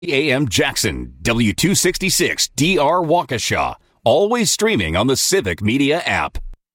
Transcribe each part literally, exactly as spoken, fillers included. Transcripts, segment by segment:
A M Jackson, W two sixty-six D R Waukesha. Always streaming on the Civic Media app.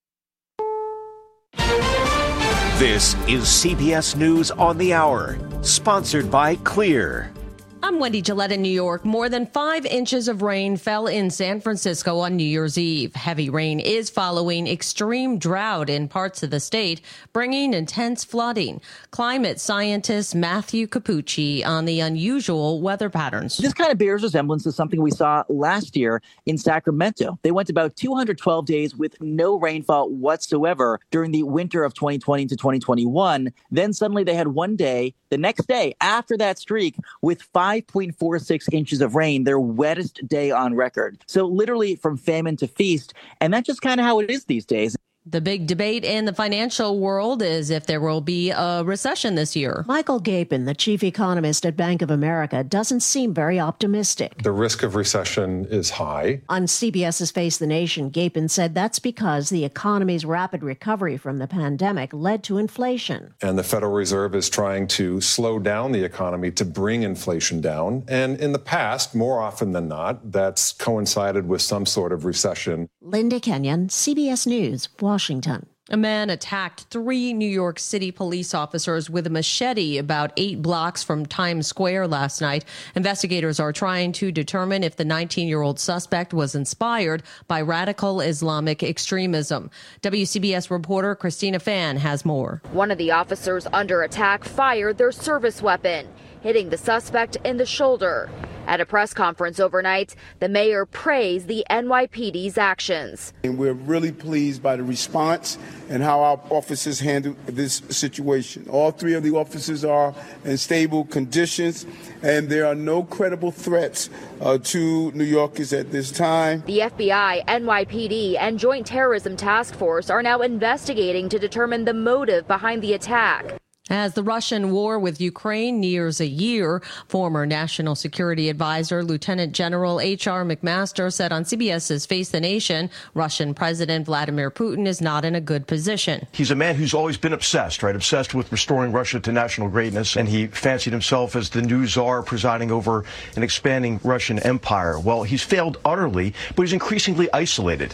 This is C B S News on the Hour, sponsored by Clear. I'm Wendy Gillette in New York. More than five inches of rain fell in San Francisco on New Year's Eve. Heavy rain is following extreme drought in parts of the state, bringing intense flooding. Climate scientist Matthew Capucci on the unusual weather patterns. This kind of bears resemblance to something we saw last year in Sacramento. They went about two hundred twelve days with no rainfall whatsoever during the winter of twenty twenty to twenty twenty-one. Then suddenly they had one day, the next day after that streak, with five point four six inches of rain, their wettest day on record. So literally from famine to feast. And that's just kind of how it is these days. The big debate in the financial world is if there will be a recession this year. Michael Gapin, the chief economist at Bank of America, doesn't seem very optimistic. The risk of recession is high. On CBS's Face the Nation, Gapin said that's because the economy's rapid recovery from the pandemic led to inflation. And the Federal Reserve is trying to slow down the economy to bring inflation down. And in the past, more often than not, that's coincided with some sort of recession. Linda Kenyon, C B S News, Washington. A man attacked three New York City police officers with a machete about eight blocks from Times Square last night. Investigators are trying to determine if the nineteen-year-old suspect was inspired by radical Islamic extremism. W C B S reporter Christina Fan has more. One of the officers under attack fired their service weapon, hitting the suspect in the shoulder. At a press conference overnight, the mayor praised the N Y P D's actions. And we're really pleased by the response and how our officers handled this situation. All three of the officers are in stable conditions, and there are no credible threats uh, to New Yorkers at this time. The F B I, N Y P D, and Joint Terrorism Task Force are now investigating to determine the motive behind the attack. As the Russian war with Ukraine nears a year, former National Security Advisor Lieutenant General H R McMaster said on CBS's Face the Nation, Russian President Vladimir Putin is not in a good position. He's a man who's always been obsessed, right? Obsessed with restoring Russia to national greatness, and he fancied himself as the new czar presiding over an expanding Russian empire. Well, he's failed utterly, but he's increasingly isolated.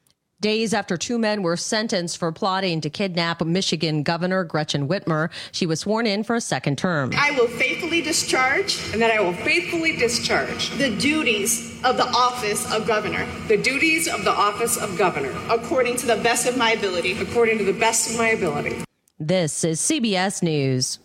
Days after two men were sentenced for plotting to kidnap Michigan Governor Gretchen Whitmer, she was sworn in for a second term. I will faithfully discharge, and that I will faithfully discharge the duties of the office of governor. The duties of the office of governor, according to the best of my ability. According to the best of my ability. This is C B S News.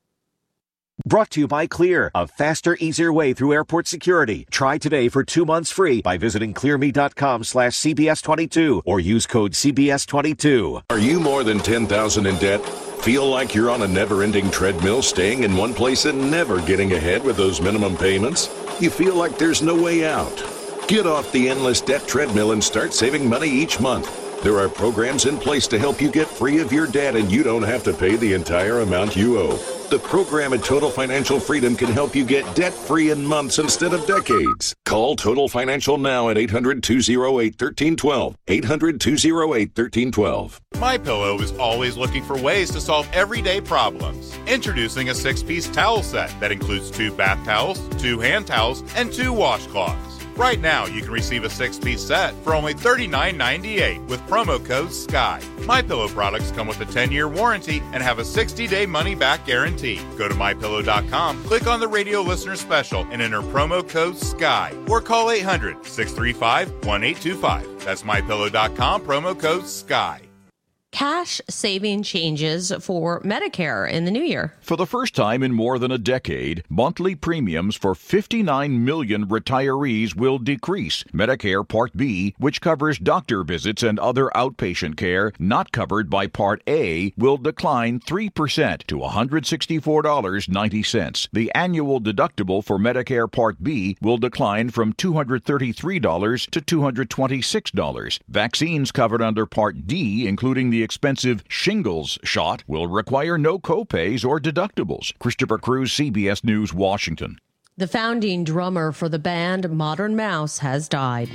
Brought to you by Clear, a faster, easier way through airport security. Try today for two months free by visiting clearme.com slash CBS22 or use code C B S twenty-two. Are you more than ten thousand dollars in debt? Feel like you're on a never-ending treadmill, staying in one place and never getting ahead with those minimum payments? You feel like there's no way out? Get off the endless debt treadmill and start saving money each month. There are programs in place to help you get free of your debt, and you don't have to pay the entire amount you owe. The program at Total Financial Freedom can help you get debt-free in months instead of decades. Call Total Financial now at eight hundred, two oh eight, one three one two. eight hundred, two oh eight, one three one two. MyPillow is always looking for ways to solve everyday problems. Introducing a six-piece towel set that includes two bath towels, two hand towels, and two washcloths. Right now, you can receive a six-piece set for only thirty-nine ninety-eight with promo code SKY. MyPillow products come with a ten-year warranty and have a sixty-day money-back guarantee. Go to my pillow dot com, click on the radio listener special, and enter promo code SKY. Or call eight hundred, six three five, one eight two five. That's my pillow dot com, promo code SKY. Cash saving changes for Medicare in the new year. For the first time in more than a decade, monthly premiums for fifty-nine million retirees will decrease. Medicare Part B, which covers doctor visits and other outpatient care not covered by Part A, will decline three percent to one hundred sixty-four dollars and ninety cents. The annual deductible for Medicare Part B will decline from two hundred thirty-three dollars to two hundred twenty-six dollars. Vaccines covered under Part D, including the expensive shingles shot, will require no copays or deductibles. Christopher Cruz, C B S News, Washington. The founding drummer for the band Modern Mouse has died.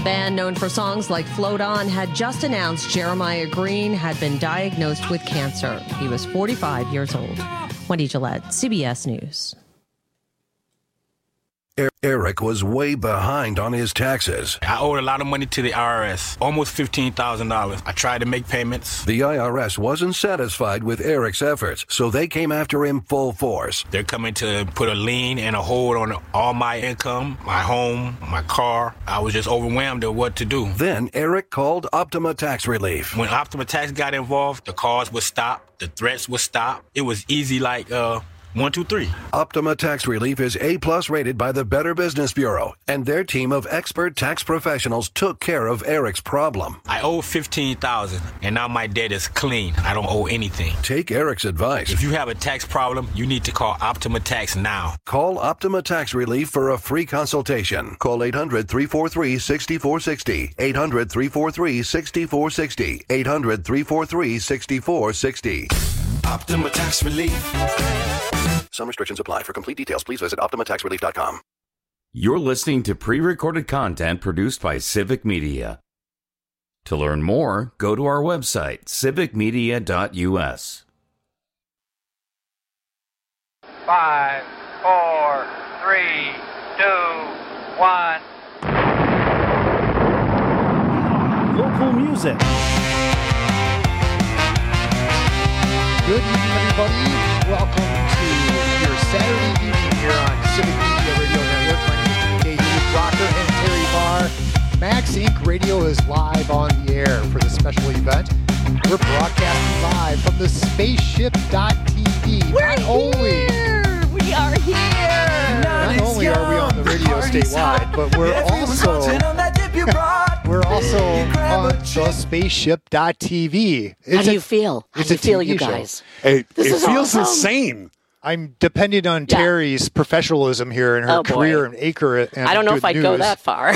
The band, known for songs like Float On, had just announced Jeremiah Green had been diagnosed with cancer. He was forty-five years old. Wendy Gillette, C B S News. Eric was way behind on his taxes. I owed a lot of money to the I R S, almost fifteen thousand dollars. I tried to make payments. The I R S wasn't satisfied with Eric's efforts, so they came after him full force. They're coming to put a lien and a hold on all my income, my home, my car. I was just overwhelmed at what to do. Then Eric called Optima Tax Relief. When Optima Tax got involved, the calls would stop, the threats would stop. It was easy like, uh... One, two, three. Optima Tax Relief is A-plus rated by the Better Business Bureau, and their team of expert tax professionals took care of Eric's problem. I owe fifteen thousand dollars, and now my debt is clean. I don't owe anything. Take Eric's advice. If you have a tax problem, you need to call Optima Tax now. Call Optima Tax Relief for a free consultation. Call eight hundred, three four three, six four six zero, eight hundred, three four three, six four six zero, eight hundred, three four three, six four six zero. Optima Tax Relief. Some restrictions apply. For complete details, please visit optima tax relief dot com. You're listening to pre-recorded content produced by Civic Media. To learn more, go to our website, civic media dot u s. Five, four, three, two, one. Local music. Good evening, everybody. Welcome to your Saturday evening here on Civic Media Radio Network. My name is K D Rocker and Terry Barr. Max Incorporated. Radio is live on the air for the special event. We're broadcasting live from the spaceship dot t v. We're Not here! only, We are here! not only are we on the radio statewide, but we're also we're also on the spaceship dot t v. How do you feel? How It's do you a feel, T V you show. guys? It, This it is feels the awesome. same. I'm depending on Yeah. Terry's professionalism here in her Oh, boy. career in Acre. And I don't know Good if I'd go News. that far.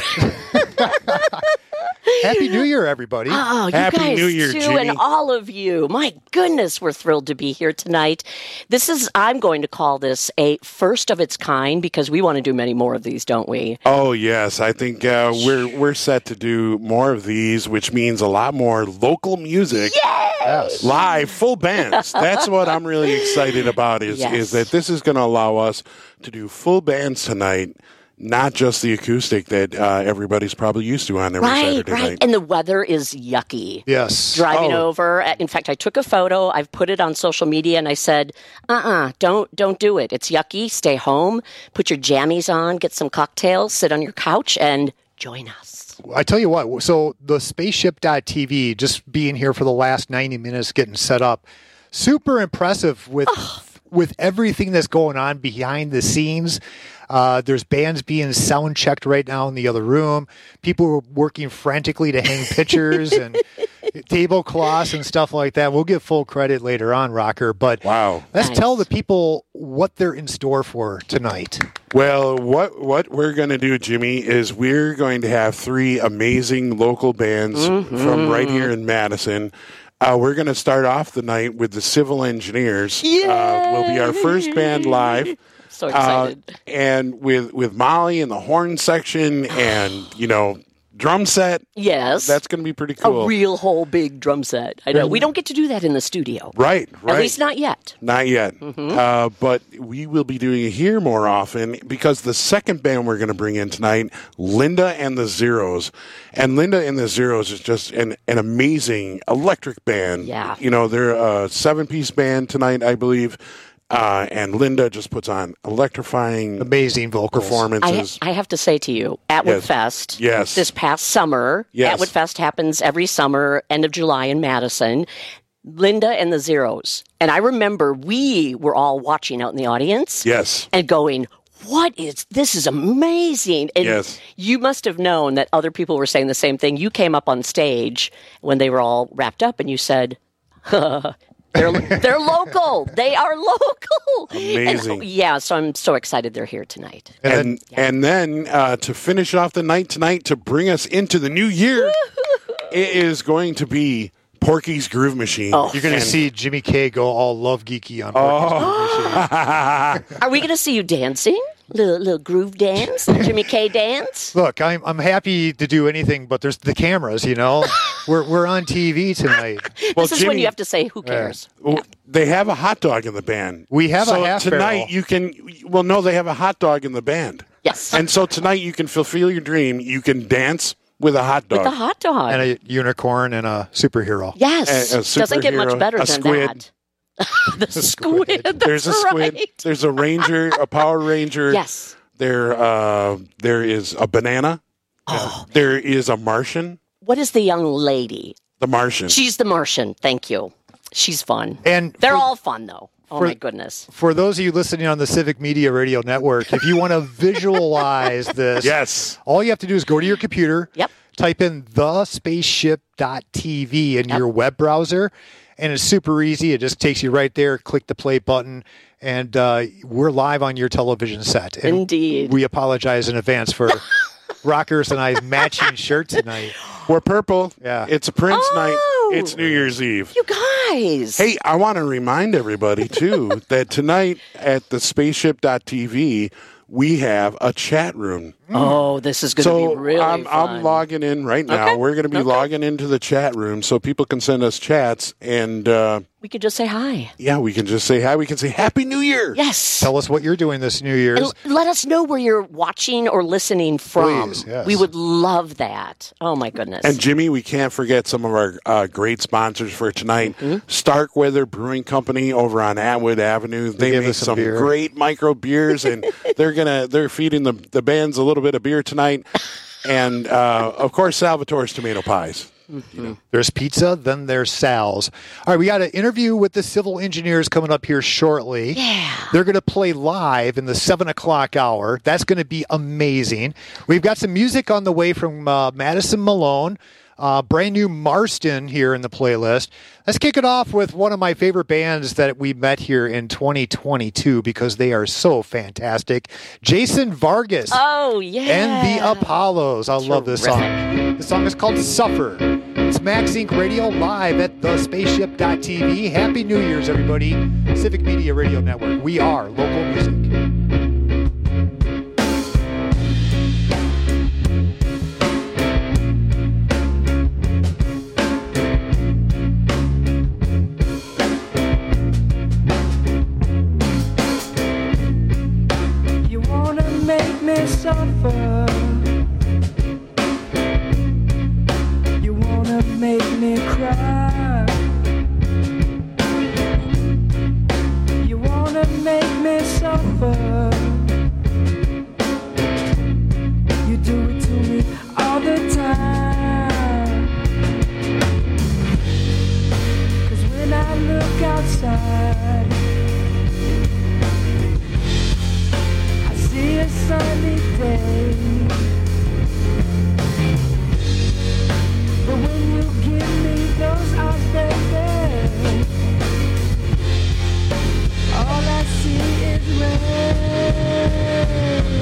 Happy New Year, everybody. Oh, you Happy guys New Year, too, Jimmy. and all of you. My goodness, we're thrilled to be here tonight. This is, I'm going to call this a first of its kind because we want to do many more of these, don't we? Oh yes, I think uh, we're we're set to do more of these, which means a lot more local music, Yes! live, full bands. That's what I'm really excited about. Is Yes. is that this is going to allow us to do full bands tonight, not just the acoustic that uh, everybody's probably used to on every Right, Saturday right. night. And the weather is yucky. Yes. Driving Oh. over. In fact, I took a photo. I've put it on social media, and I said, "Uh-uh, don't don't do it. It's yucky. Stay home. Put your jammies on. Get some cocktails. Sit on your couch and join us." I tell you what, so the spaceship dot t v, just being here for the last ninety minutes, getting set up, super impressive with with everything that's going on behind the scenes. Uh, there's bands being sound checked right now in the other room. People are working frantically to hang pictures and tablecloths and stuff like that. We'll get full credit later on, Rocker. But Wow. let's Nice. tell the people what they're in store for tonight. Well, what what we're going to do, Jimmy, is we're going to have three amazing local bands from right here in Madison. Uh, we're going to start off the night with the Civil Engineers. Uh, will be our first band live. So Uh, excited. and with with Molly in the horn section and, you know, drum set. Yes. That's going to be pretty cool. A real whole big drum set. I know. We don't get to do that in the studio. Right, right. At least not yet. Not yet. Uh, but we will be doing it here more often because the second band we're going to bring in tonight, Linda and the Zeros. And Linda and the Zeros is just an, an amazing electric band. Yeah. You know, they're a seven-piece band tonight, I believe. Uh, and Linda just puts on electrifying Amazing vocals. I, performances. I have to say to you, Atwood Yes. Fest, Yes. this past summer, Yes. Atwood Fest happens every summer, end of July in Madison. Linda and the Zeros. And I remember we were all watching out in the audience Yes. and going, what is, this is amazing. And Yes. you must have known that other people were saying the same thing. You came up on stage when they were all wrapped up and you said, They're they're local. They are local. Amazing. And, yeah, so I'm so excited they're here tonight. And and then uh, to finish off the night tonight, to bring us into the new year, it is going to be Porky's Groove Machine. Oh. You're going to And- see Jimmy K go all love geeky on Oh. Porky's Groove Machine. Are we going to see you dancing? Little, little groove dance, Jimmy K dance. Look, I'm I'm happy to do anything, but there's the cameras. You know, we're we're on T V tonight. This is when you have to say, "Who cares?" Well, they have a hot dog in the band. We have so a half tonight. barrel. You can. Well, no, they have a hot dog in the band. Yes. And so tonight you can fulfill your dream. You can dance with a hot dog. With a hot dog. And a unicorn and a superhero. Yes. A, a Doesn't get much superhero, better a than squid. that. The squid. That's There's a squid. right. There's a ranger, a Power Ranger. Yes. There, uh, there is a banana. Oh. There is a Martian. What is the young lady? The Martian. She's the Martian. Thank you. She's fun. And they're for, all fun, though. Oh, for, my goodness. For those of you listening on the Civic Media Radio Network, if you want to visualize this, yes, all you have to do is go to your computer, yep. type in the spaceship dot t v in yep. your web browser, and it's super easy. It just takes you right there. Click the play button, and uh, we're live on your television set. And Indeed. We apologize in advance for Rockers and I's matching shirt tonight. We're purple. Yeah. It's a Prince oh, night. It's New Year's Eve. You guys. Hey, I want to remind everybody, too, that tonight at the spaceship dot t v, we have a chat room. Oh, this is going to so be really I'm, fun. I'm logging in right now. Okay. We're going to be okay. logging into the chat room so people can send us chats. And uh, we could just say hi. Yeah, we can just say hi. We can say Happy New Year. Yes. Tell us what you're doing this New Year's. And let us know where you're watching or listening from. Please, yes. We would love that. Oh, my goodness. And Jimmy, we can't forget some of our uh, great sponsors for tonight. Mm-hmm. Starkweather Brewing Company over on Atwood Avenue. They, they make some, some great micro beers, and they're gonna they're feeding the the bands a little bit of beer tonight. And uh, of course, Salvatore's tomato pies. Mm-hmm. You know. There's pizza, then there's Sal's. All right, we got an interview with the civil engineers coming up here shortly. Yeah. They're going to play live in the seven o'clock hour. That's going to be amazing. We've got some music on the way from uh, Madison Malone. Uh, brand new Marston here in the playlist. Let's kick it off with one of my favorite bands that we met here in twenty twenty-two because they are so fantastic. Jason Vargas. Oh, yeah. And the Apollos. I Terrific. love this song. The song is called Suffer. It's Max Incorporated. Radio live at the spaceship dot t v. Happy New Year's, everybody. Civic Media Radio Network. We are local music. Suffer. You wanna make me cry. You wanna make me suffer. You do it to me all the time. 'Cause when I look outside, a sunny day, but when you give me those eyes, baby, all I see is red.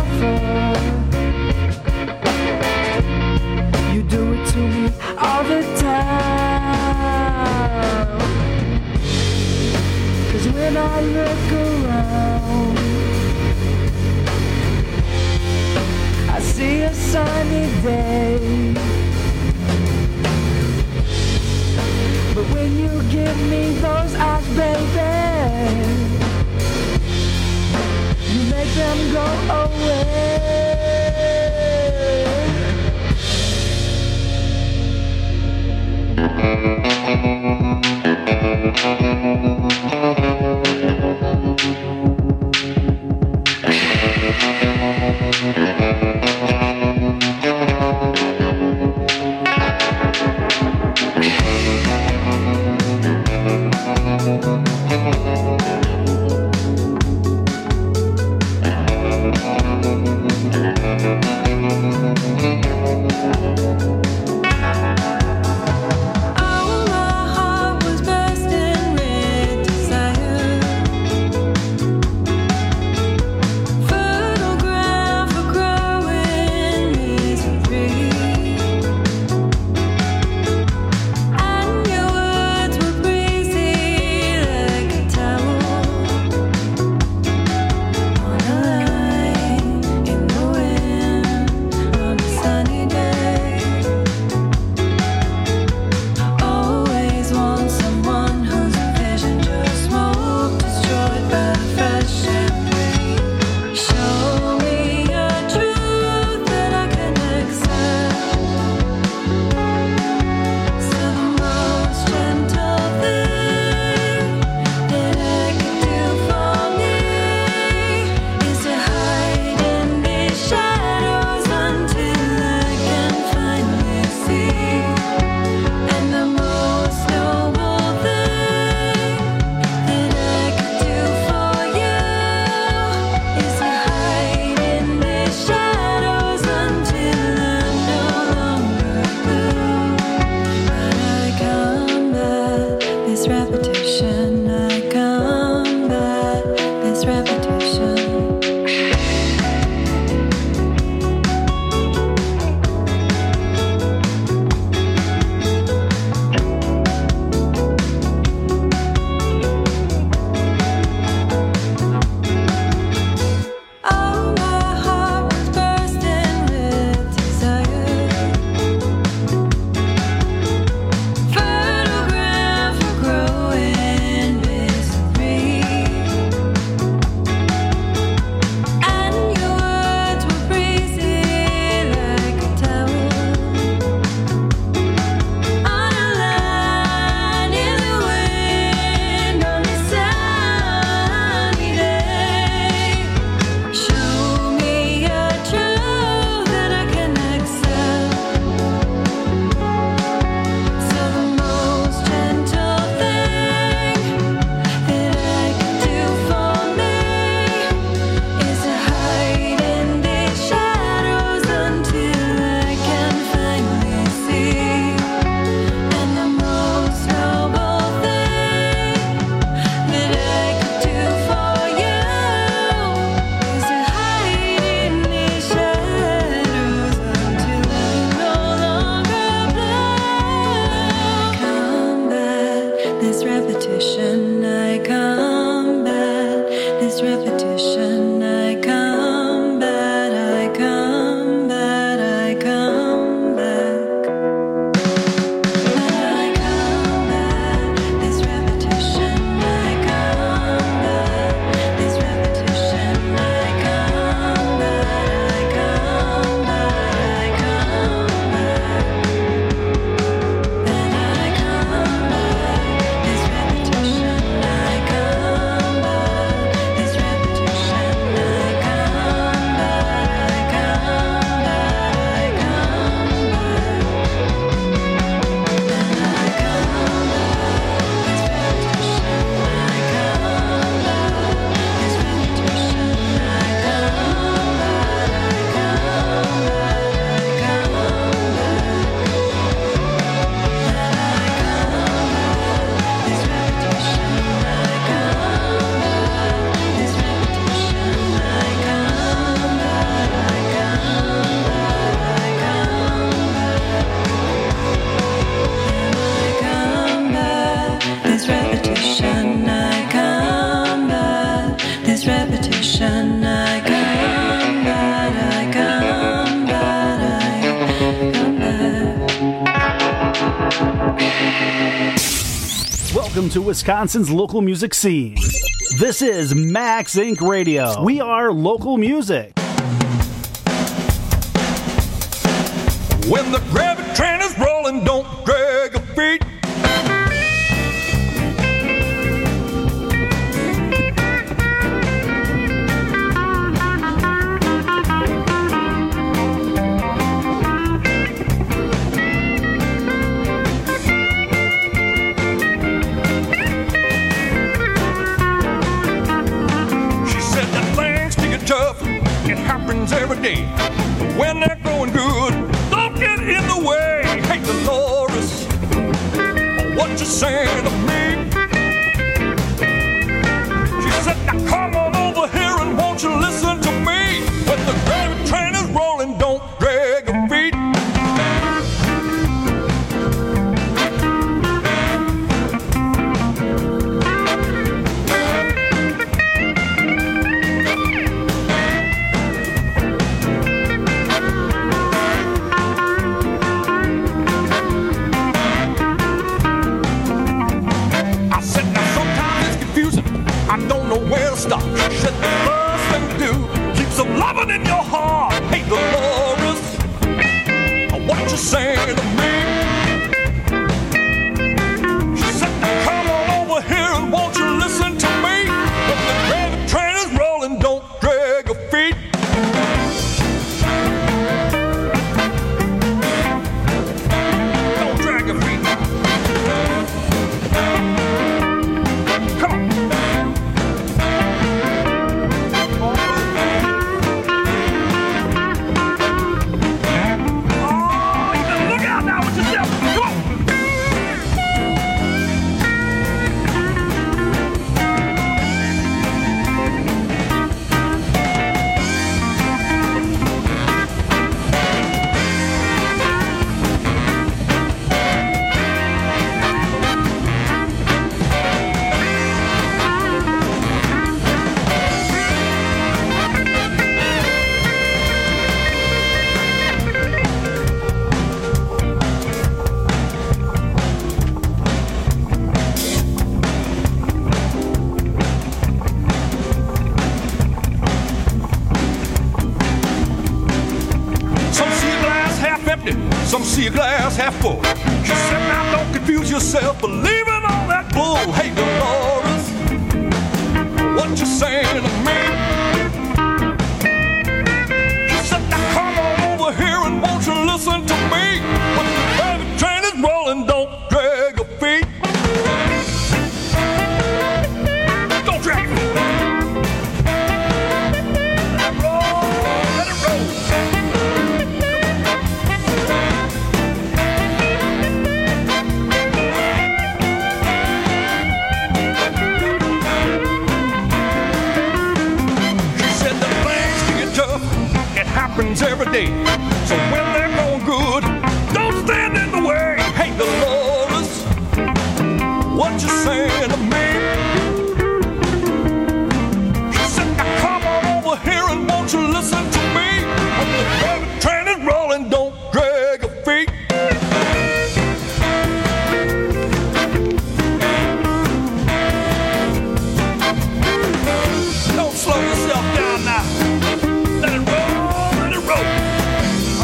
suffer. You do it to me all the time. 'Cause when I look around, I see a sunny day. But when you give me those eyes, baby, you make them go away. is repetition. I come back, I come back, I come back. Welcome to Wisconsin's local music scene. This is Max Incorporated. Radio. We are local music. When the gravity train is rolling, don't drag your feet. It happens every day. When they're going good, don't get in the way. Hey, Dolores, what you saying to me? She said, now come on over here and won't you listen to me? When the gravity train is rolling, don't drag your feet. Where to stop? She said the first thing to do, keep some loving in your heart. Hey, Dolores, what you saying to me? She said, now come on over here and won't you listen to me? When the gravity train is rolling, don't drag your feet. Don't drag your feet. Come on. Some see a glass half full. She said, now don't confuse yourself, believe in all that bull. Hey, Dolores, what you saying to me? She said, now come on over here and won't you listen to me? When the gravity train is rolling, don't drag your feet. Don't drag your feet. Let it roll, let it roll. Happens every day. So when they're going good, don't stand in the way. Hey, Dolores, what you saying to me? She said, now come on over here and won't you listen to me? When the gravity train is rolling, don't drag your feet. Don't slow yourself down now. Let it roll.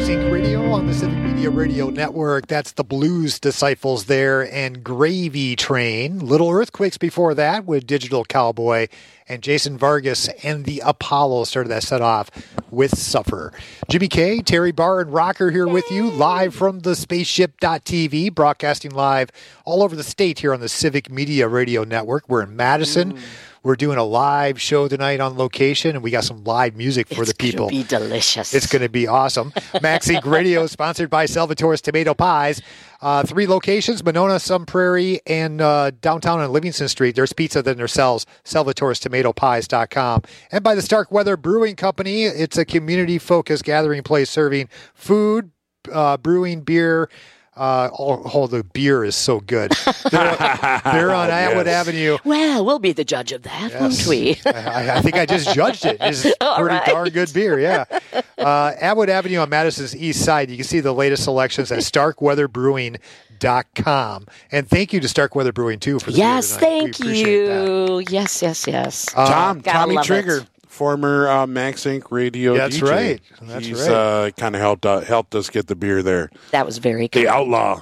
Max Inc Radio on the Civic Media Radio Network. That's the Blues Disciples there and Gravy Train. Little Earthquakes before that with Digital Cowboy. And Jason Vargas and the Apollo started that set off with Suffer. Jimmy K, Terry Barr, and Rocker here with you live from the spaceship dot t v, broadcasting live all over the state here on the Civic Media Radio Network. We're in Madison. Mm. We're doing a live show tonight on location, and we got some live music for it's the people. It's going to be delicious. It's going to be awesome. Max Inc Radio, sponsored by Salvatore's Tomato Pies. Uh, three locations, Monona, Sun Prairie, and uh, downtown on Livingston Street. There's pizza that themselves, salvatores tomato pies dot com. And by the Stark Weather Brewing Company. It's a community-focused gathering place serving food, uh, brewing, beer. Uh, oh, oh, the beer is so good. They're, they're on Atwood yes. Avenue. Well, we'll be the judge of that, yes. won't we? I, I think I just judged it. It's pretty right. darn good beer, yeah. Uh, Atwood Avenue on Madison's east side. You can see the latest selections at stark weather brewing dot com. And thank you to Stark Weather Brewing, too, for the yes, beer tonight. Yes, thank you. That. Yes, yes, yes. Uh, Tom, Tommy Trigger. It. Former uh, Max Inc Radio That's D J. right. That's He's, right. uh, kind of helped uh, helped us get the beer there. That was very good. The Outlaw.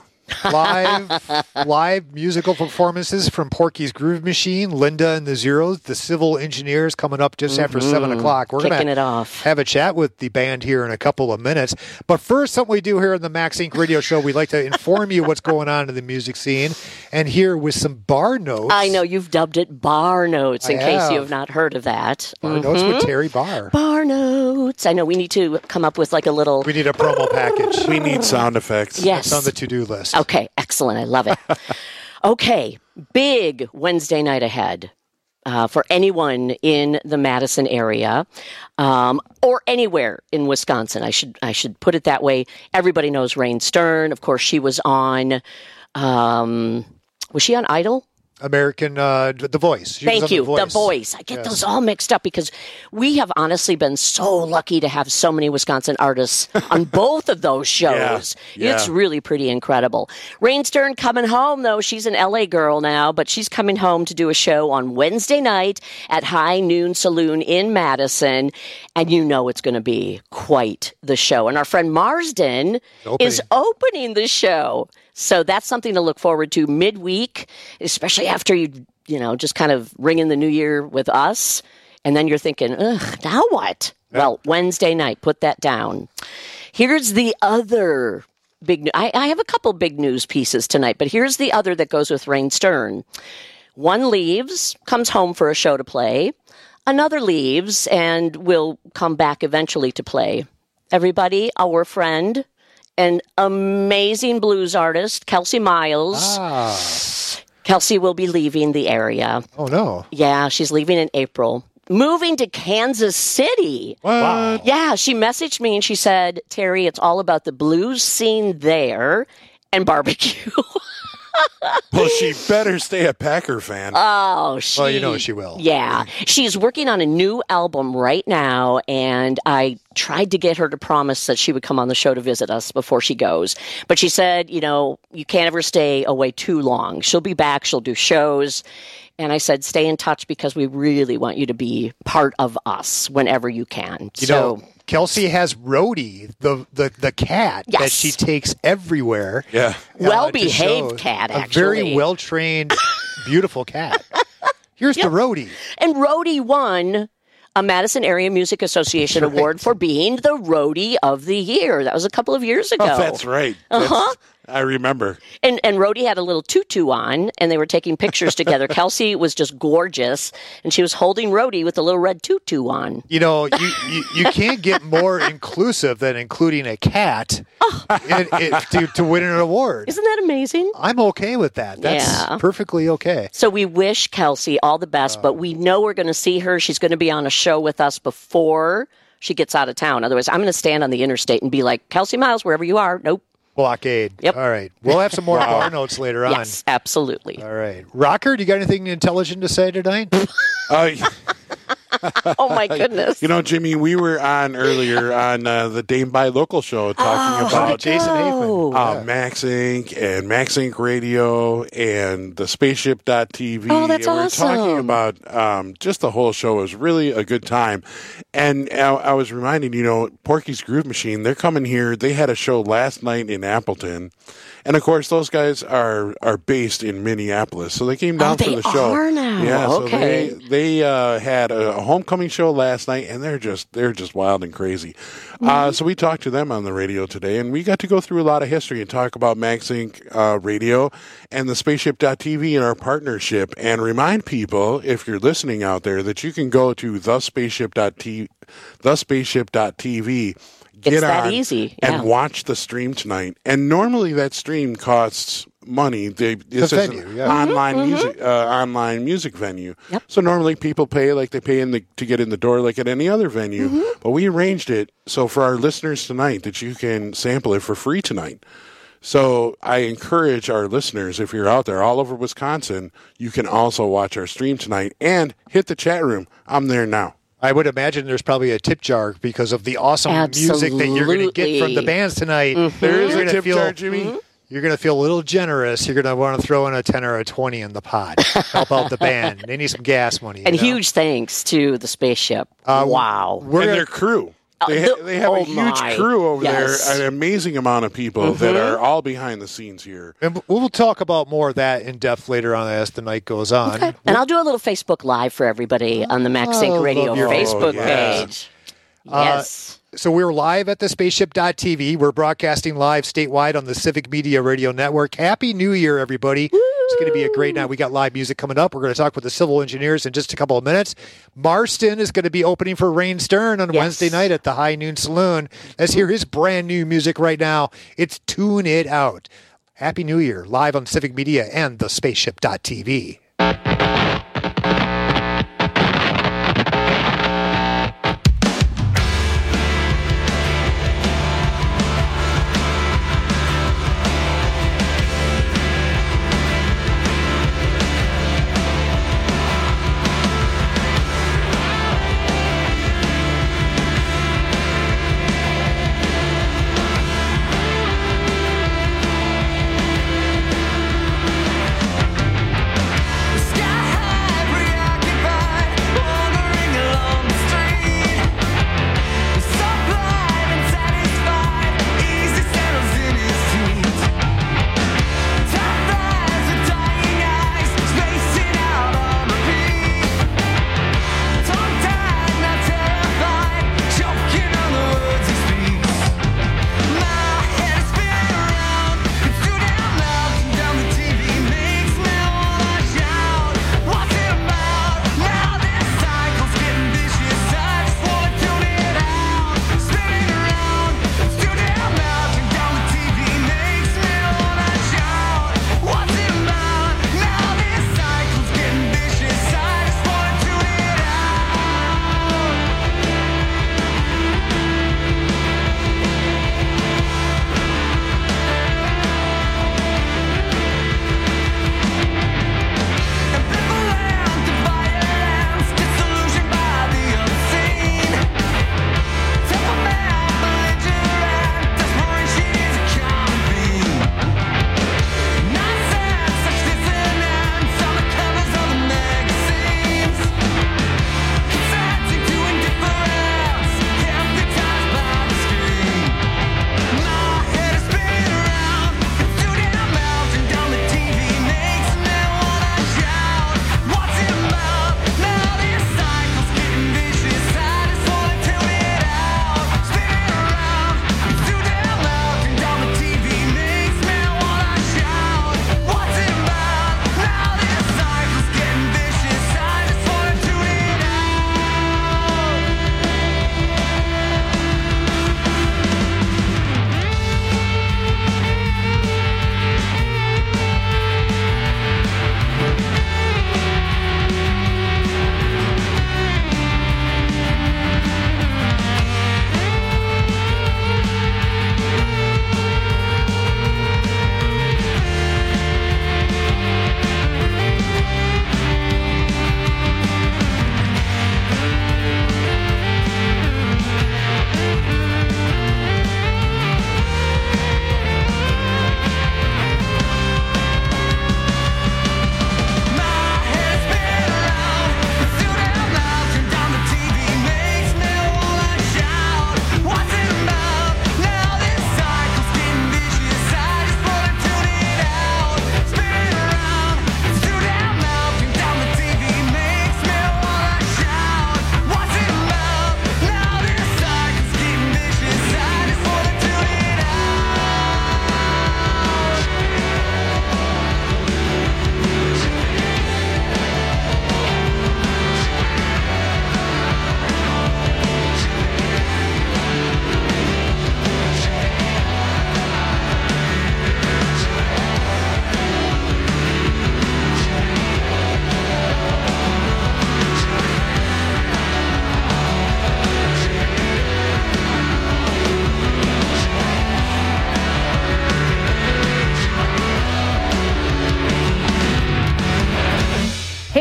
live live musical performances from Porky's Groove Machine, Linda and the Zeros, the Civil Engineers coming up just mm-hmm. after seven o'clock. We're Kicking gonna it off. have a chat with the band here in a couple of minutes. But first, something we do here on the Max Inc Radio Show, we like to inform you what's going on in the music scene, and here with some bar notes. I know you've dubbed it Bar Notes in I case have. you have not heard of that. Bar mm-hmm. Notes with Terry Barr. Bar Notes. I know we need to come up with like a little. We need a promo package. We need sound effects. Yes. It's on the to-do list. Okay, excellent. I love it. Okay, big Wednesday night ahead uh, for anyone in the Madison area um, or anywhere in Wisconsin. I should I should put it that way. Everybody knows Rain Stern. Of course, she was on. Um, was she on Idol? American, uh, The Voice. She Thank you, the Voice. The Voice. I get yes. those all mixed up because we have honestly been so lucky to have so many Wisconsin artists on both of those shows. Yeah, yeah. It's really pretty incredible. Rain Stern coming home, though. She's an L A girl now, but she's coming home to do a show on Wednesday night at High Noon Saloon in Madison, and you know it's going to be quite the show. And our friend Marsden opening. is opening the show. So that's something to look forward to midweek, especially after you, you know, just kind of ring in the new year with us. And then you're thinking, ugh, now what? Yeah. Well, Wednesday night, put that down. Here's the other big, I, I have a couple big news pieces tonight, but here's the other that goes with Rain Stern. One leaves, comes home for a show to play. Another leaves and will come back eventually to play. Everybody, our friend, an amazing blues artist, Kelsey Miles. Ah. Kelsey will be leaving the area. Oh, no. Yeah, she's leaving in April. Moving to Kansas City. What? Wow. Yeah, she messaged me and she said, Terry, it's all about the blues scene there and barbecue. Well, she better stay a Packer fan. Oh, she... Well, you know she will. Yeah. She's working on a new album right now, and I tried to get her to promise that she would come on the show to visit us before she goes. But she said, you know, you can't ever stay away too long. She'll be back. She'll do shows. And I said, stay in touch because we really want you to be part of us whenever you can. You so, know, Kelsey has Rhodey, the, the, the cat yes. that she takes everywhere. Yeah. Uh, well-behaved cat, a actually. A very well-trained, beautiful cat. Here's yep. the Rhodey. And Rhodey won a Madison Area Music Association that's award right. for being the Roadie of the Year. That was a couple of years ago. Oh, that's right. That's, uh-huh. I remember. And and Rhodey had a little tutu on, and they were taking pictures together. Kelsey was just gorgeous, and she was holding Rhodey with a little red tutu on. You know, you, you, you can't get more inclusive than including a cat oh. in, in, to, to win an award. Isn't that amazing? I'm okay with that. That's yeah. perfectly okay. So we wish Kelsey all the best, uh, but we know we're going to see her. She's going to be on a show with us before she gets out of town. Otherwise, I'm going to stand on the interstate and be like, Kelsey Miles, wherever you are. Nope. Blockade. Yep. All right. We'll have some more wow. bar notes later on. Yes, absolutely. All right. Rocker, do you got anything intelligent to say tonight? uh, Oh, my goodness. You know, Jimmy, we were on earlier on uh, the Dame Buy Local show talking Oh, about Jason Haefman. uh, Max Incorporated and Max Incorporated Radio and the spaceship dot T V. Oh, that's and we were awesome. talking about um, just the whole show. It was really a good time. And I, I was reminding, you know, Porky's Groove Machine, they're coming here. They had a show last night in Appleton. And, of course, those guys are, are based in Minneapolis. So they came down Oh, for they the show. are now. Yeah, Okay. so they they uh, had a homecoming show last night, and they're just they're just wild and crazy. Mm-hmm. Uh, so we talked to them on the radio today, and we got to go through a lot of history and talk about Max Incorporated uh, Radio and the spaceship dot T V and our partnership, and remind people, if you're listening out there, that you can go to the spaceship dot T V, the spaceship dot T V. Get It's that on easy, yeah. and watch the stream tonight. And normally that stream costs money. They, this is venue, an yeah. online Mm-hmm, music, uh, online music venue. So normally people pay like they pay in the to get in the door, like at any other venue. Mm-hmm. But we arranged it so for our listeners tonight that you can sample it for free tonight. So I encourage our listeners, if you're out there all over Wisconsin, you can also watch our stream tonight and hit the chat room. I'm there now. I would imagine there's probably a tip jar because of the awesome music that you're going to get from the Absolutely. bands tonight. Mhm. There is You're a gonna tip feel- jar, Jimmy. Mm-hmm. You're going to feel a little generous. You're going to want to throw in a ten or a twenty in the pot. Help out the band. They need some gas money. you And know? huge thanks to the spaceship. Uh, wow. We're and gonna- their crew. Uh, They, the- ha- they have oh a huge my. crew over Yes. there, an amazing amount of people that Mhm. are all behind the scenes here. And we'll talk about more of that in depth later on as the night goes on. Okay. And I'll do a little Facebook Live for everybody on the Max Inc Oh, Radio love your- Facebook Oh, yeah. page. Uh, Yes. So we're live at the spaceship dot T V. We're broadcasting live statewide on the Civic Media Radio Network. Happy New Year, everybody. It's going to be a great night. We got live music coming up. We're going to talk with the civil engineers in just a couple of minutes. Marston is going to be opening for Rain Stern on Yes. Wednesday night at the High Noon Saloon. Let's hear his brand new music right now. It's Tune It Out. Happy New Year, live on Civic Media and the spaceship dot T V.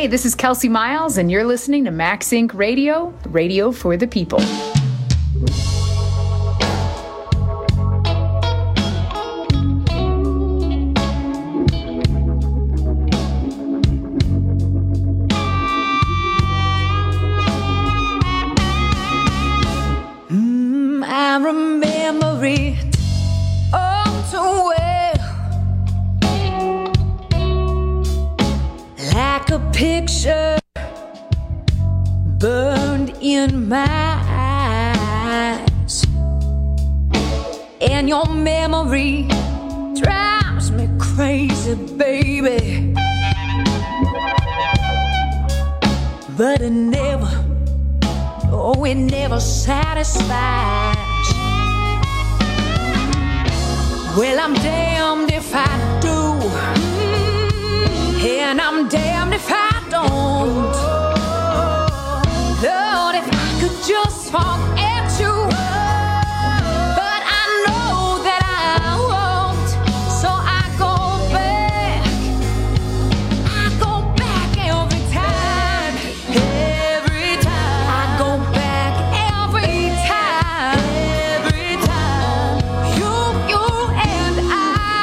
Hey, this is Kelsey Miles, and you're listening to Max Inc Radio, radio for the people. Mm, I remember it all too well, like a picture burned in my eyes, and your memory drives me crazy, baby. But it never, oh, it never satisfies. Well, I'm damned if I do, and I'm damned if I don't. Lord, if I could just forget you, but I know that I won't. So I go back, I go back every time, every time. I go back every time, every time. You, you and I,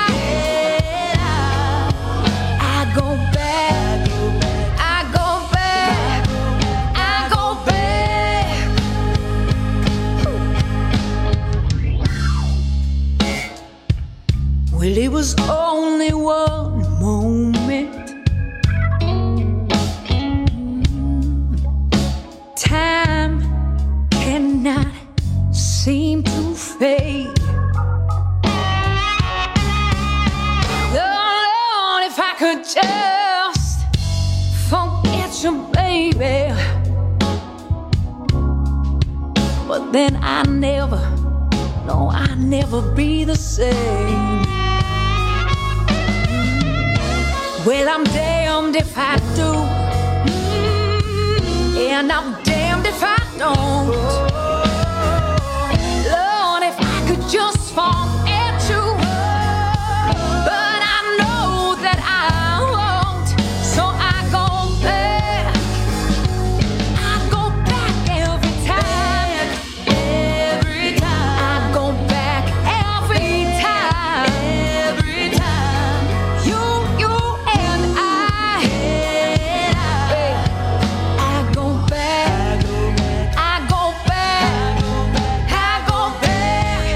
I go back, I go back, I go back. Well, it was only one moment. Time cannot seem to fade. Oh, Lord, if I could just forget you, baby. But then I never, no, I never be the same. Well, I'm damned if I do, and I'm damned if I don't. Lord, if I could just forget you, but I know that I won't. So I go back, I go back every time, every time. I go back every time, every time. You, you and I, I go back, I go back, I go back.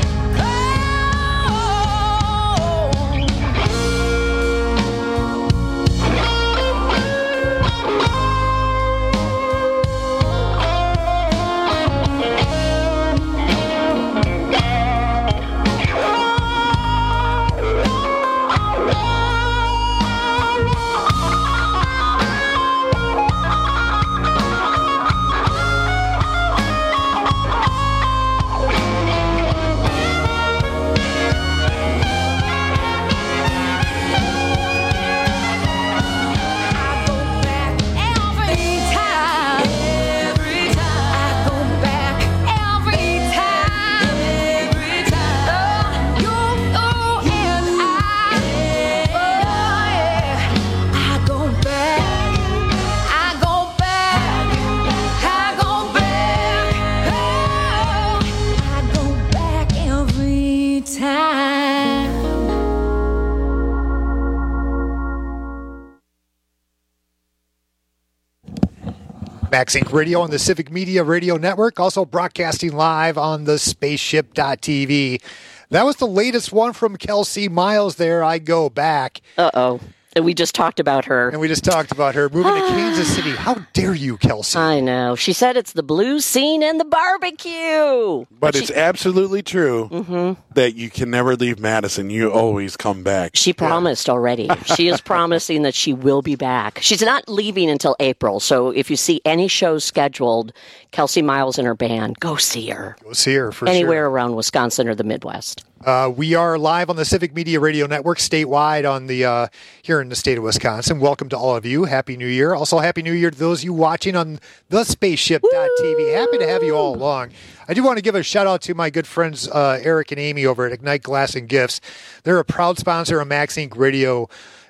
Every time, every time. I go back every time, every time. Oh, you, you and I, oh yeah. I go back, I go back, I go back, oh, I go back every time. Max Inc Radio on the Civic Media Radio Network, also broadcasting live on the spaceship dot t v. That was the latest one from Kelsey Miles there, I Go Back. Uh-oh. And we just talked about her. And we just talked about her moving to Kansas City. How dare you, Kelsey? I know. She said it's the blues scene and the barbecue. But, But it's she- absolutely true Mhm. that you can never leave Madison. You always come back. She promised already. She is promising that she will be back. She's not leaving until April. So if you see any shows scheduled, Kelsey Miles and her band, go see her. Go see her for Anywhere sure. around Wisconsin or the Midwest. Uh, we are live on the Civic Media Radio Network statewide on the uh, here in the state of Wisconsin. Welcome to all of you. Happy New Year. Also, Happy New Year to those of you watching on the spaceship dot t v. Happy to have you all along. I do want to give a shout out to my good friends uh, Eric and Amy over at Ignite Glass and Gifts. They're a proud sponsor of Max Inc Radio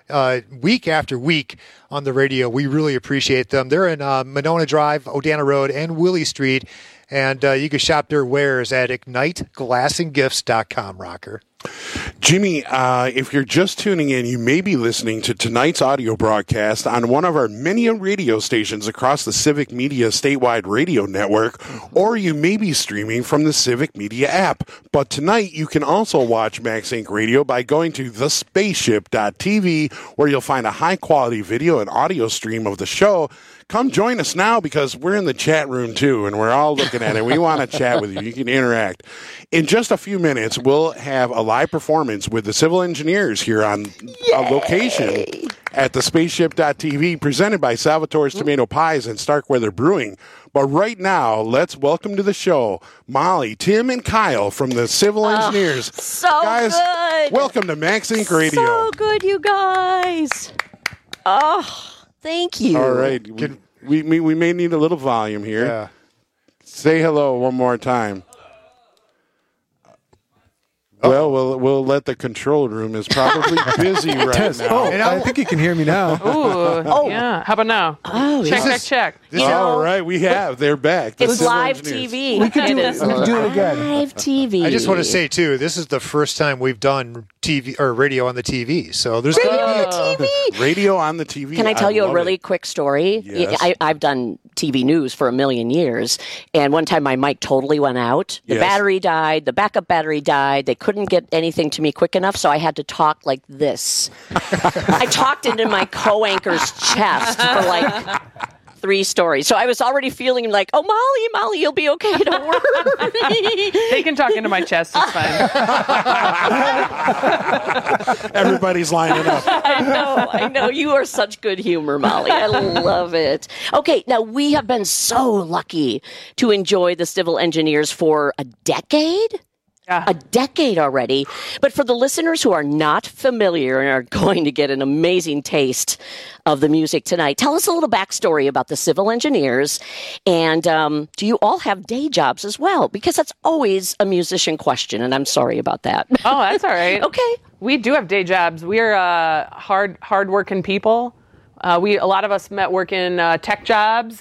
uh, week after week on the radio. We really appreciate them. They're in uh, Monona Drive, Odana Road, and Willie Street. And uh, you can shop their wares at ignite glass and gifts dot com, Rocker. Jimmy, uh, if you're just tuning in, you may be listening to tonight's audio broadcast on one of our many radio stations across the Civic Media statewide radio network, or you may be streaming from the Civic Media app. But tonight, you can also watch Max Inc Radio by going to the spaceship dot t v, where you'll find a high-quality video and audio stream of the show. Come join us now, because we're in the chat room too, and we're all looking at it. We want to chat with you. You can interact. In just a few minutes, we'll have a live performance with the Civil Engineers here on a location at the spaceship dot t v, presented by Salvatore's Tomato Pies and Starkweather Brewing. But right now, let's welcome to the show Molly, Tim, and Kyle from the Civil Engineers. Oh, so guys, good. Welcome to Max Inc Radio. So good, you guys. Oh. Thank you. All right. We, we, we, we may need a little volume here. Yeah. Say hello one more time. Well, we'll we'll let the control room is probably busy right Test. now. Oh, I think you can hear me now. Ooh, Oh. yeah. How about now? Oh, check, yes. check, check. You know, All right, we have. They're back. The It's Civil live Engineers. T V. We could do It it. is We could do it again. Live T V. I just want to say, too, this is the first time we've done T V or radio on the T V. So there's Radio going to on the T V. Radio on the T V. Can I tell you a love really it. quick story? Yes. I, I've done T V news for a million years, and one time my mic totally went out. The Yes. battery died. The backup battery died. They couldn't get anything to me quick enough, so I had to talk like this. I talked into my co-anchor's chest for like three stories. So I was already feeling like, oh, Molly, Molly, you'll be okay. Don't worry. They can talk into my chest. It's fine. Everybody's lining up. I know, I know. You are such good humor, Molly. I love it. Okay, now we have been so lucky to enjoy the Civil Engineers for a decade. Yeah. A decade already. But for the listeners who are not familiar and are going to get an amazing taste of the music tonight, tell us a little backstory about the Civil Engineers. And um, do you all have day jobs as well? Because that's always a musician question, and I'm sorry about that. Oh, that's all right. Okay. We do have day jobs. We're uh, hard, hard-working people. Uh, we a lot of us met working uh, tech jobs,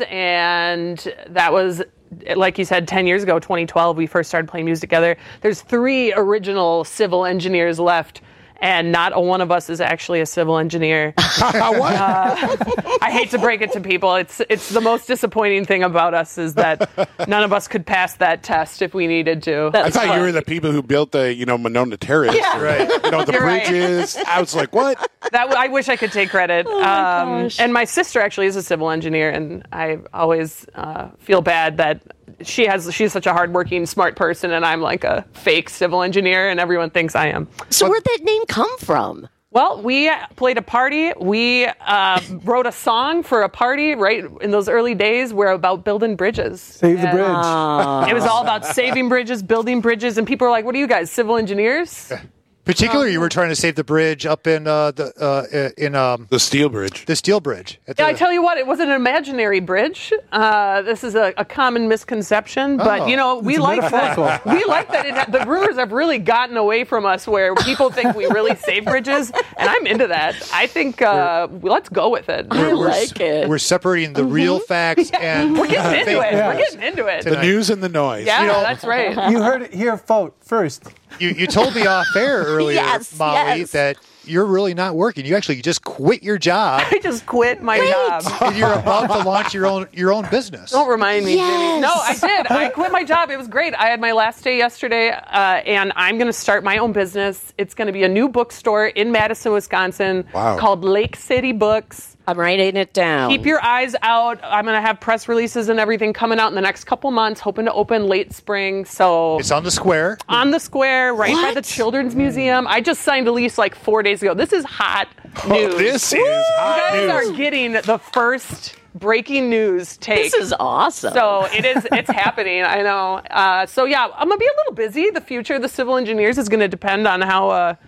and that was, like you said, ten years ago, twenty twelve, we first started playing music together. There's three original Civil Engineers left, and not a one of us is actually a civil engineer. What? Uh, I hate to break it to people. It's it's the most disappointing thing about us is that none of us could pass that test if we needed to. I thought you were the people who built the, you know, Monona Terrace. Yeah. Right. You know, the You're right. bridges. I was like, what? That w- I wish I could take credit. Oh my um, gosh. and my sister actually is a civil engineer, and I always uh, feel bad that she has. She's such a hardworking, smart person, and I'm like a fake civil engineer, and everyone thinks I am. So where'd that name come from? Well, we played a party. We uh, wrote a song for a party right in those early days. We're about building bridges. Save the And bridge. Oh. It was all about saving bridges, building bridges, and people were like, "What are you guys, civil engineers?" Particularly, you were trying to save the bridge up in uh, the uh, in um, The steel bridge. the steel bridge. At Yeah, the, I tell you what, it was an imaginary bridge. Uh, this is a, a common misconception, but Oh. you know, we It's like metaphorical. that. We like that. It ha- the rumors have really gotten away from us, where people think we really save bridges, and I'm into that. I think uh, let's go with it. I like it. We're separating the real facts and We're getting into fake it. Yeah. We're getting into it. The news and the noise. Yeah, You know- that's right. You heard it here vote first. You, you told me off air earlier, Yes, Molly, yes. that you're really not working. You actually just quit your job I just quit my job. and you're about to launch your own your own business. Don't remind me, Yes. Jimmy. No, I did. I quit my job. It was great. I had my last day yesterday, uh, and I'm going to start my own business. It's going to be a new bookstore in Madison, Wisconsin, Wow. called Lake City Books. I'm writing it down. Keep your eyes out. I'm going to have press releases and everything coming out in the next couple months, hoping to open late spring. So It's on the square. on the square, right by What? the Children's Museum. I just signed a lease like four days ago. This is hot news. Oh, this is hot You guys news. are getting the first breaking news take. This is awesome. So it is. It's happening. I know. Uh, so yeah, I'm gonna be a little busy. The future of the Civil Engineers is going to depend on how uh,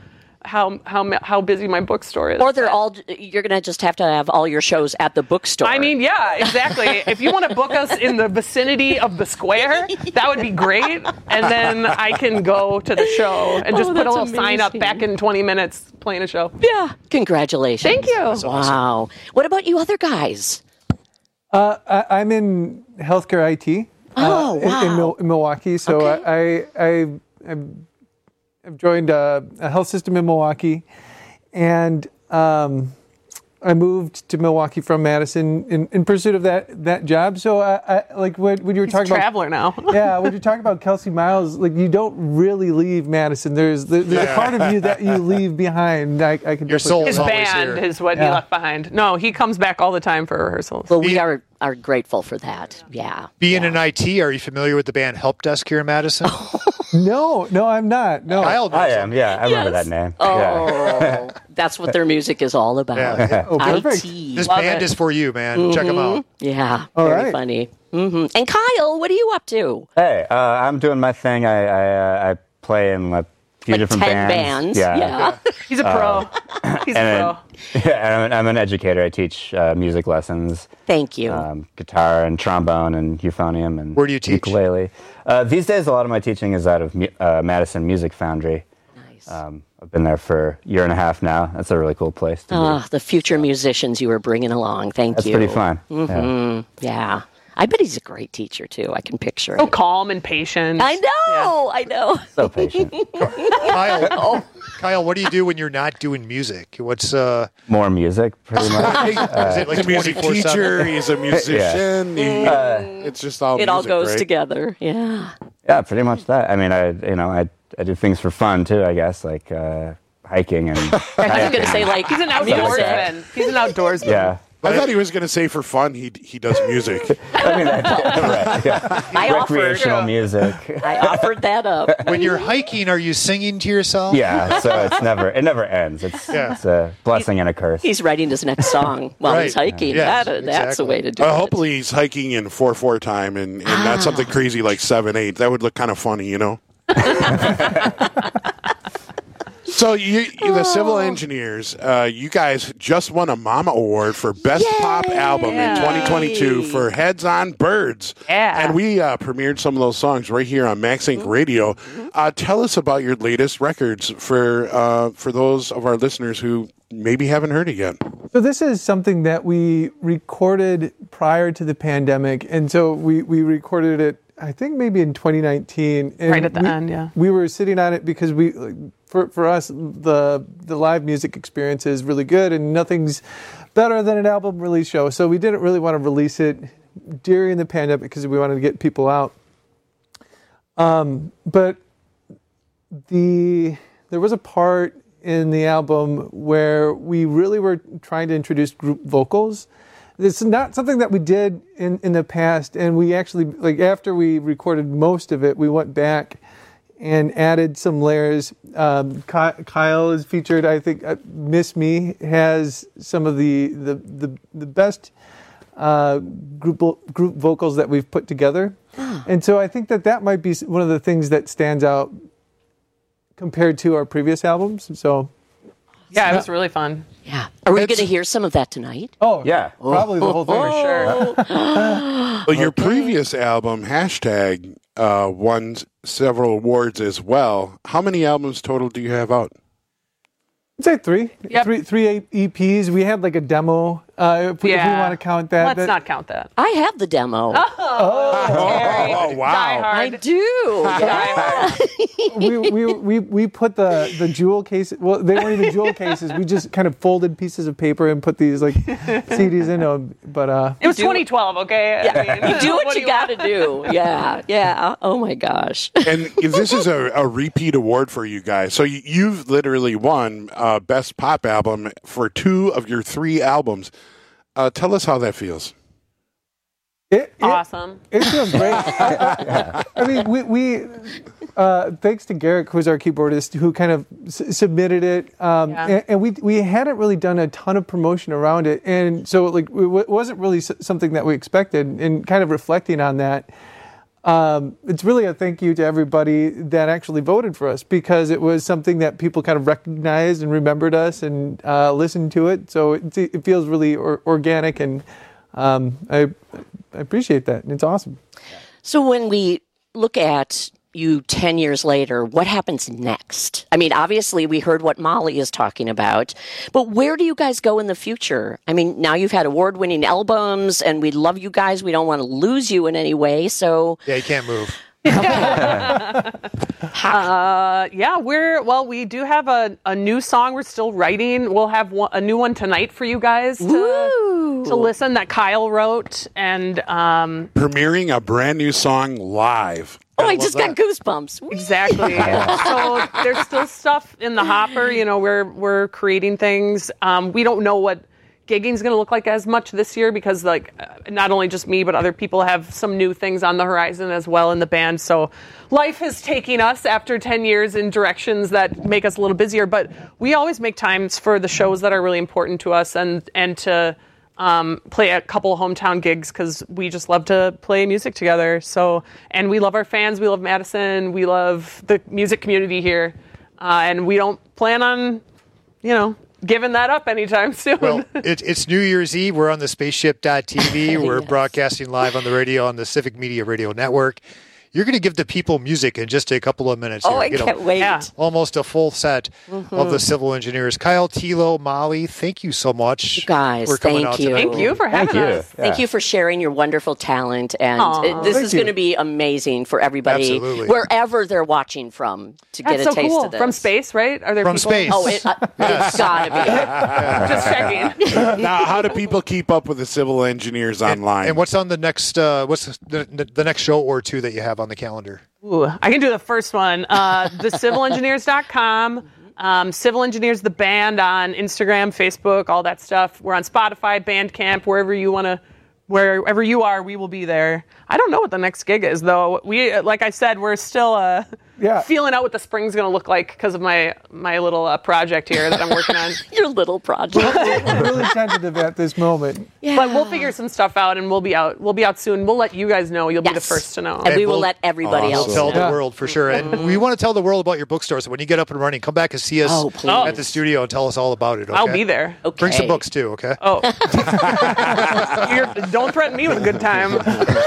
how how how busy my bookstore is. Or they're all, you're going to just have to have all your shows at the bookstore. I mean, yeah, exactly. If you want to book us in the vicinity of the square, that would be great. And then I can go to the show and just Oh, put a that's little sign up amazing. back in twenty minutes playing a show. Yeah. Congratulations. Thank you. Wow. What about you other guys? Uh, I, I'm in healthcare I T. Oh, uh, in- wow. in, Mil- in Milwaukee. So Okay. I, I, I've, I've joined a, a health system in Milwaukee, and um, I moved to Milwaukee from Madison in, in pursuit of that that job. So I, I like when, when you were He's talking a traveler about now. yeah, when you're talking about Kelsey Miles, like you don't really leave Madison. There's there's Yeah. a part of you that you leave behind. I, I can Your definitely soul feel His that. band is what he Yeah. left behind. No, he comes back all the time for rehearsals. Well, we are, are grateful for that. Yeah. Being in I T, are you familiar with the band Help Desk here in Madison? No, no, I'm not. No, Kyle knows I them. am. Yeah, I remember Yes. that name. Oh, Yeah. that's what their music is all about. Yeah. Oh, perfect. I T. This Love band it. is for you, man. Check them out. Yeah. All very right. funny. hmm And Kyle, what are you up to? Hey, uh, I'm doing my thing. I I, uh, I play in a few Like different ten bands. bands. Yeah. He's a pro. He's a and pro. then, yeah, I'm, an, I'm an educator. I teach uh, music lessons, Thank you. um, guitar and trombone and euphonium and Where do you teach? ukulele. Uh, these days, a lot of my teaching is out of Mu- uh, Madison Music Foundry. Nice. Um, I've been there for a year and a half now. That's a really cool place to be. Ah, the future musicians you were bringing along. Thank That's you. pretty fun. Yeah. hmm Yeah. I bet he's a great teacher, too. I can picture So it. calm and patient. I know. I know. So patient. Kyle, Kyle, what do you do when you're not doing music? What's uh? More music, pretty much. Is it like He's a music twenty-four teacher. seven? He's a musician. he, Uh, it's just all It all music, goes right? together. Yeah. Yeah, pretty much that. I mean, I you know I I do things for fun too. I guess like uh, hiking and. I was going to say, like, He's an music. outdoorsman. He's an outdoorsman. Yeah. I thought he was going to say for fun he he does music. I mean, that's right. Yeah. I offered. Recreational music. I offered that up. When you're hiking, are you singing to yourself? Yeah, so it's never it never ends. It's Yeah. it's a blessing and a curse. He's writing his next song while he's Right. hiking. Yes, that, That's a exactly. way to do Uh, it. hopefully he's hiking in four four time and, and not something crazy like seven eight. That would look kind of funny, you know. So you, you the civil engineers, uh, you guys just won a Mama Award for Best Pop Album in twenty twenty-two for Heads on Birds. Yeah. And we uh, premiered some of those songs right here on Max Inc Radio. Uh, tell us about your latest records for uh, for those of our listeners who maybe haven't heard it yet. So this is something that we recorded prior to the pandemic, and so we, we recorded it, I think maybe in twenty nineteen. And Right at the we, end, yeah. We were sitting on it because we, like, for for us, the the live music experience is really good, and nothing's better than an album release show. So we didn't really want to release it during the pandemic because we wanted to get people out. Um, but the there was a part in the album where we really were trying to introduce group vocals. It's not something that we did in, in the past, and we actually, like, after we recorded most of it, we went back and added some layers. Um, Ky- Kyle is featured, I think, uh, Miss Me has some of the the, the, the best uh, group group vocals that we've put together. And so I think that that might be one of the things that stands out compared to our previous albums. So Yeah, it was really fun. Yeah. Are we going to hear some of that tonight? Oh, yeah. Probably the whole thing. For sure. Well, your previous album, Hashtag, uh, won several awards as well. How many albums total do you have out? I'd say three. Yep. Three, three E Ps. We had like a demo, uh, if, we, if we Yeah. want to count that. Let's that- not count that. I have the demo. Oh, wow. I do. Yeah. we, we, we, we put the, the jewel cases, well, they weren't even jewel cases. We just kind of folded pieces of paper and put these like C Ds in them. But, uh, It was twenty twelve, okay? Yeah. I mean, You do what, do you got to do. Yeah. Yeah. Oh, my gosh. And this is a, a repeat award for you guys. So you- you've literally won uh, Best Pop Album for two of your three albums. Uh, tell us how that feels. it, it, Awesome. it feels great. I, I, I mean, we, we uh, thanks to Garrick, who's our keyboardist, who kind of s- submitted it, um, Yeah. and, and we we hadn't really done a ton of promotion around it, and so like it w- wasn't really s- something that we expected. And kind of reflecting on that, um, it's really a thank you to everybody that actually voted for us, because it was something that people kind of recognized and remembered us and uh, listened to it. So it, it feels really or, organic, and um, I, I appreciate that. It's awesome. So when we look at you ten years later, what happens next? I mean, obviously we heard what Molly is talking about, but where do you guys go in the future? I mean, now you've had award-winning albums, and we love you guys. We don't want to lose you in any way, so... Yeah, you can't move. uh, yeah, we're, well, we do have a, a new song we're still writing. We'll have one, a new one tonight for you guys to, to listen that Kyle wrote, and... Um, premiering a brand new song live. Oh, I, I just that. got goosebumps. Exactly. So there's still stuff in the hopper. You know, we're we're creating things. Um, we don't know what gigging's going to look like as much this year, because like not only just me, but other people have some new things on the horizon as well in the band. So life is taking us after ten years in directions that make us a little busier. But we always make times for the shows that are really important to us, and and to Um, play a couple hometown gigs, because we just love to play music together. So, and we love our fans. We love Madison. We love the music community here, uh, and we don't plan on, you know, giving that up anytime soon. Well, it, it's New Year's Eve. We're on the spaceship dot T V. We're yes. broadcasting live on the radio on the Civic Media Radio Network. You're going to give the people music in just a couple of minutes. Oh, here. I Get can't a, wait. Yeah. Almost a full set mm-hmm. of the Civil Engineers. Kyle, Tilo, Molly, thank you so much. You guys, for coming thank out you. tonight. Thank you for having thank us. You. Thank yeah. you for sharing your wonderful talent. And Aww. it, this Thank is you. going to be amazing for everybody, Absolutely. wherever they're watching from, to That's get a so taste cool. of this. From space, right? Are there From people? space. Oh, it, uh, it's got to be. Just checking. Now, how do people keep up with the Civil Engineers And, online? and what's on the next? Uh, what's the, the, the next show or two that you have on the calendar? Ooh, I can do the first one. Uh, the civil engineers dot com. Um, Civil Engineers, the band, on Instagram, Facebook, all that stuff. We're on Spotify, Bandcamp, wherever you want to, wherever you are, we will be there. I don't know what the next gig is, though. We, like I said, we're still uh, Yeah. feeling out what the spring's going to look like because of my my little uh, project here that I'm working on. Your little project. We're really tentative at this moment. Yeah. But we'll figure some stuff out, and we'll be out. We'll be out soon. We'll let you guys know. You'll be the Yes. first to know. And, And we will we'll- let everybody We'll else tell know. the world for sure. And we want to tell the world about your bookstore. So when you get up and running, come back and see us Oh, please. at the studio and tell us all about it. Okay? I'll be there. Okay. Bring some books too, okay? Oh. You're, don't threaten me with a good time.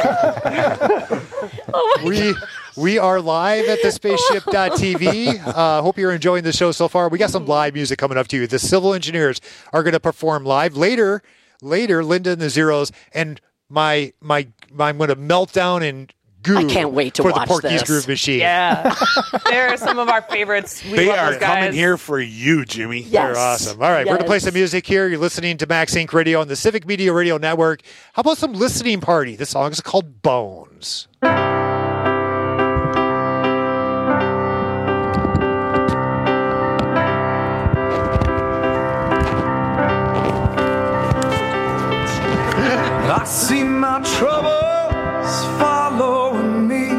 we we are live at the spaceship dot T V. Uh, hope you're enjoying the show so far. We got some live music coming up to you. The Civil Engineers are going to perform live later. Later, Linda and the Zeros and my my, my I'm going to melt down and goo. I can't wait to for watch the Porky's this. Groove Machine. Yeah. They're some of our favorites. We they love are those guys. coming here for you, Jimmy. Yes. They're awesome. All right, we're going to play Yes. some music here. You're listening to Max Inc Radio on the Civic Media Radio Network. How about some listening party? This song is called Bones. I see my troubles following me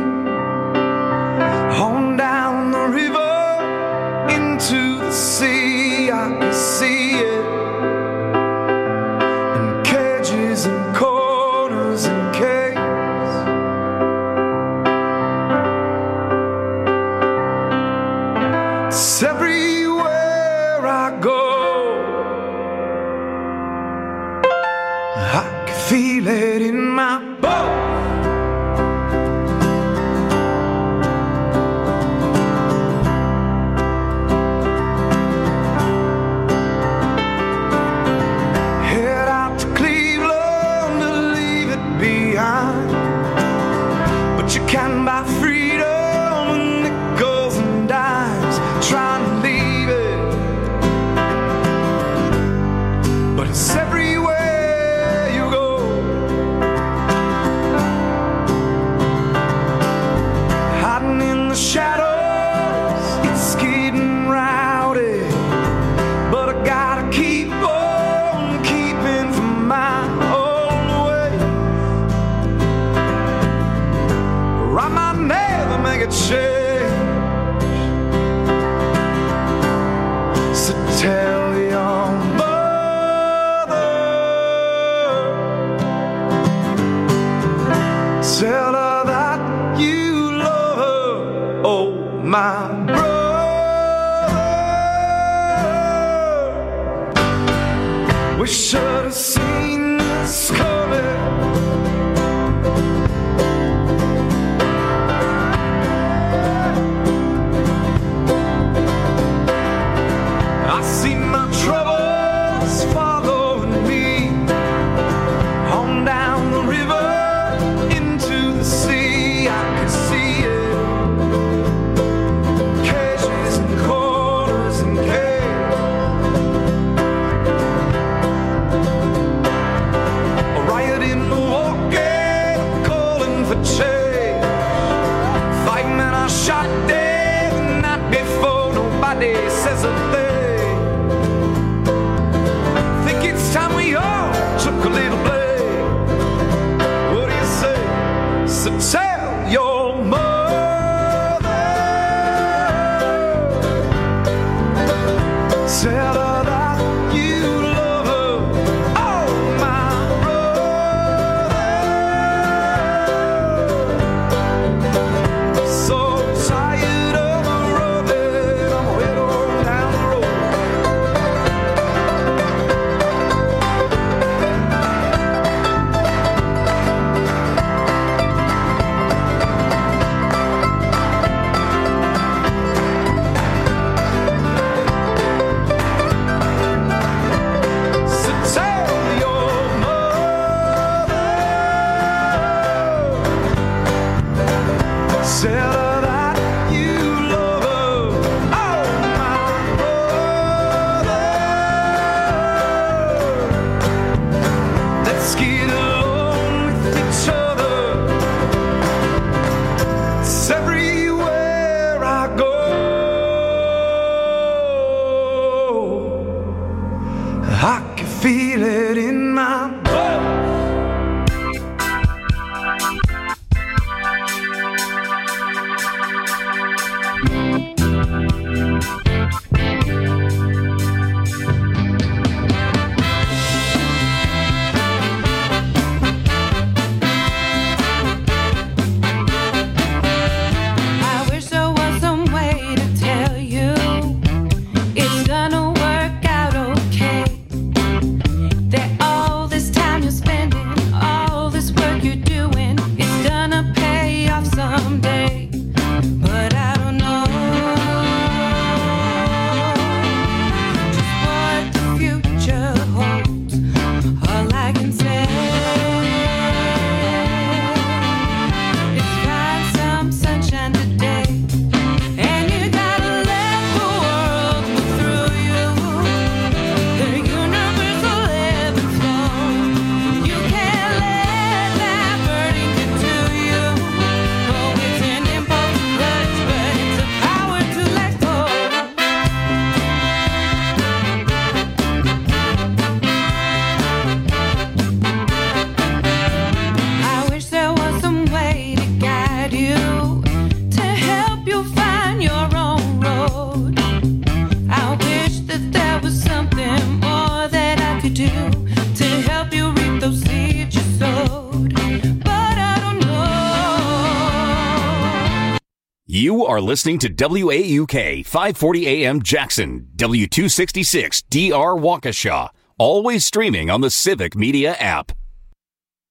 on down the river into the sea. I can see it in cages and corners and caves. It's everywhere I go. I can feel it in my bones. Head out to Cleveland to leave it behind, but you can buy freedom with nickels and dimes. Trying to leave it, but it's everywhere you go. Hiding in the shadows, it's getting rowdy, but I gotta keep on keeping from my own way, or I might never make a change. So tell your mother, tell her that We should have seen this coming. I see my troubles following me on down the river into the sea. I can see it, cages and corners and caves. A riot in Milwaukee, calling for change. Five men are shot dead the night before. Nobody says a thing. Think it's time we all took a little blame. What do you say? So tell your mother, tell her that you love her. Oh, my brother. So tired of running, I'm head on down the road. So tell your mother, tell her that you love her. Oh, my brother. Let's get along with each other. It's everywhere I go. I can feel it in my blood. I wish there was some way to tell you it's gonna work out okay. That all this time you're spending, all this work you're doing, it's gonna pay off someday. But I don't know just what the future holds. All I can say is find some sunshine today. And you gotta let the world move through you. The universe will ebb and flow. You can't let that burden get to you. Oh, it's an impulse clutch, but it's a power to let go. I wish there was some way to guide you, to help you find your own road. I wish that there was something more that I could do to help you reap those seeds you sowed. But I don't know. You are listening to W A U K five forty A M Jackson, W two sixty-six D R Waukesha, always streaming on the Civic Media app.